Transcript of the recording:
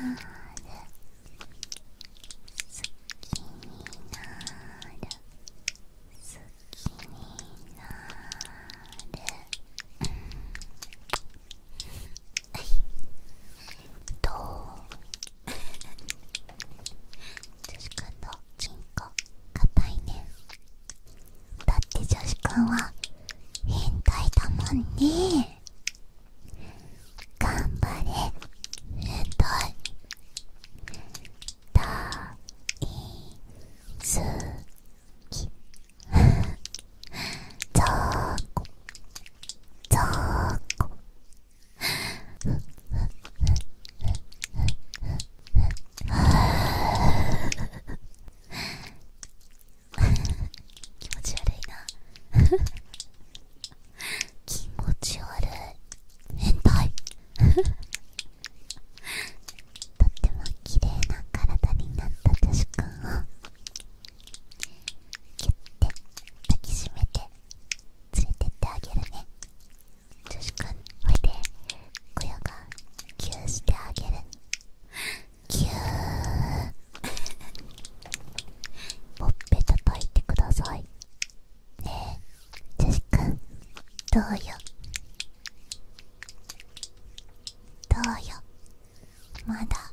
は変態だもんね。頑張れ変態。大好き。ザコザコ。気持ち悪いな。気持ち悪い変態。とっても綺麗な体になった女子くんをギュッて抱きしめて連れてってあげるね。女子くんおいで、小屋がギューしてあげる。ギューほっぺ叩いてくださいね。え女子くんどうよどうよ。まだ